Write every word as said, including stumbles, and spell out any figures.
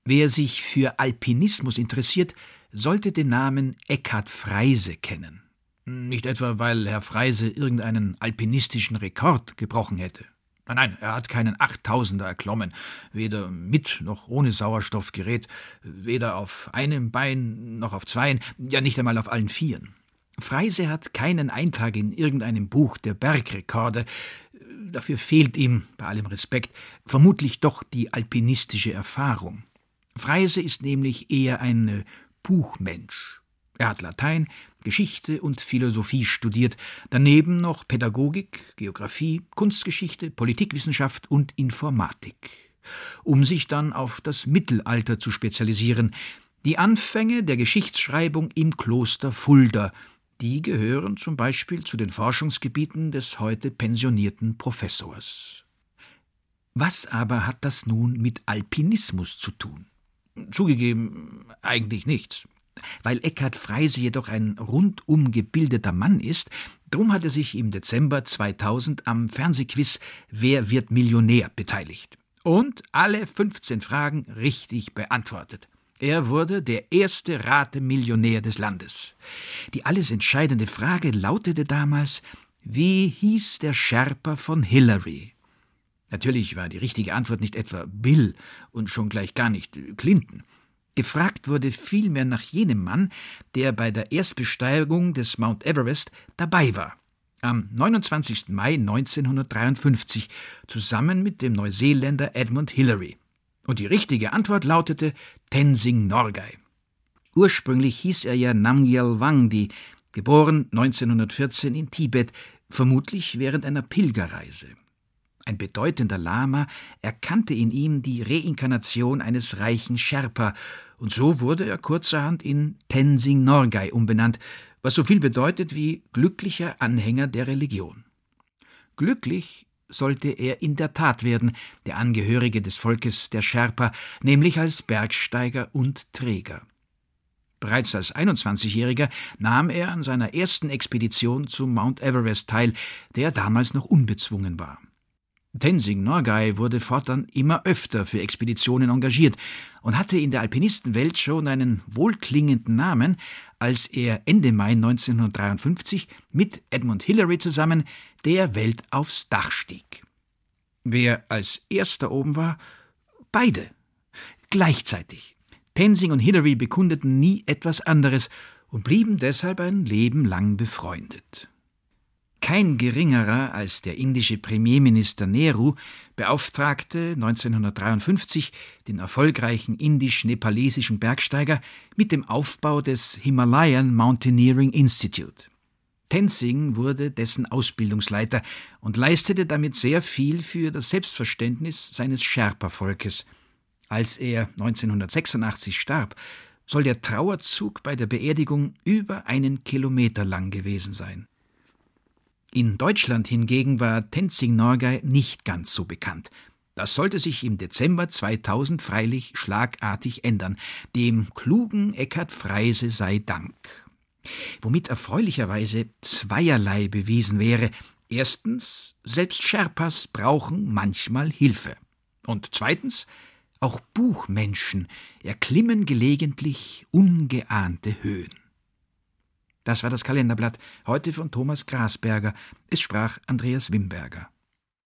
Wer sich für Alpinismus interessiert, sollte den Namen Eckhard Freise kennen. Nicht etwa, weil Herr Freise irgendeinen alpinistischen Rekord gebrochen hätte. Nein, nein, er hat keinen Achttausender erklommen, weder mit noch ohne Sauerstoffgerät, weder auf einem Bein noch auf zweien, ja nicht einmal auf allen Vieren. Freise hat keinen Eintrag in irgendeinem Buch der Bergrekorde. Dafür fehlt ihm, bei allem Respekt, vermutlich doch die alpinistische Erfahrung. Freise ist nämlich eher ein Buchmensch. Er hat Latein, Geschichte und Philosophie studiert, daneben noch Pädagogik, Geographie, Kunstgeschichte, Politikwissenschaft und Informatik, um sich dann auf das Mittelalter zu spezialisieren. Die Anfänge der Geschichtsschreibung im Kloster Fulda, die gehören zum Beispiel zu den Forschungsgebieten des heute pensionierten Professors. Was aber hat das nun mit Alpinismus zu tun? Zugegeben, eigentlich nichts. Weil Eckhard Freise jedoch ein rundum gebildeter Mann ist, drum hat er sich im Dezember zweitausend am Fernsehquiz »Wer wird Millionär« beteiligt und alle fünfzehn Fragen richtig beantwortet. Er wurde der erste Ratemillionär des Landes. Die alles entscheidende Frage lautete damals: Wie hieß der Sherpa von Hillary? Natürlich war die richtige Antwort nicht etwa Bill und schon gleich gar nicht Clinton. Gefragt wurde vielmehr nach jenem Mann, der bei der Erstbesteigung des Mount Everest dabei war, am neunundzwanzigsten Mai neunzehnhundertdreiundfünfzig, zusammen mit dem Neuseeländer Edmund Hillary. Und die richtige Antwort lautete Tenzing Norgay. Ursprünglich hieß er ja Namgyal Wangdi, geboren neunzehnhundertvierzehn in Tibet, vermutlich während einer Pilgerreise. Ein bedeutender Lama erkannte in ihm die Reinkarnation eines reichen Sherpa, und so wurde er kurzerhand in Tenzing Norgay umbenannt, was so viel bedeutet wie glücklicher Anhänger der Religion. Glücklich sollte er in der Tat werden, der Angehörige des Volkes der Sherpa, nämlich als Bergsteiger und Träger. Bereits als einundzwanzigjähriger nahm er an seiner ersten Expedition zum Mount Everest teil, der damals noch unbezwungen war. Tenzing Norgay wurde fortan immer öfter für Expeditionen engagiert und hatte in der Alpinistenwelt schon einen wohlklingenden Namen, als er Ende Mai neunzehnhundertdreiundfünfzig mit Edmund Hillary zusammen der Welt aufs Dach stieg. Wer als erster oben war? Beide. Gleichzeitig. Tenzing und Hillary bekundeten nie etwas anderes und blieben deshalb ein Leben lang befreundet. Kein geringerer als der indische Premierminister Nehru beauftragte neunzehnhundertdreiundfünfzig den erfolgreichen indisch-nepalesischen Bergsteiger mit dem Aufbau des Himalayan Mountaineering Institute. Tenzing wurde dessen Ausbildungsleiter und leistete damit sehr viel für das Selbstverständnis seines Sherpa-Volkes. Als er neunzehnhundertsechsundachtzig starb, soll der Trauerzug bei der Beerdigung über einen Kilometer lang gewesen sein. In Deutschland hingegen war Tenzing Norgay nicht ganz so bekannt. Das sollte sich im Dezember zweitausend freilich schlagartig ändern. Dem klugen Eckhard Freise sei Dank. Womit erfreulicherweise zweierlei bewiesen wäre. Erstens, selbst Sherpas brauchen manchmal Hilfe. Und zweitens, auch Buchmenschen erklimmen gelegentlich ungeahnte Höhen. Das war das Kalenderblatt, heute von Thomas Grasberger. Es sprach Andreas Wimberger.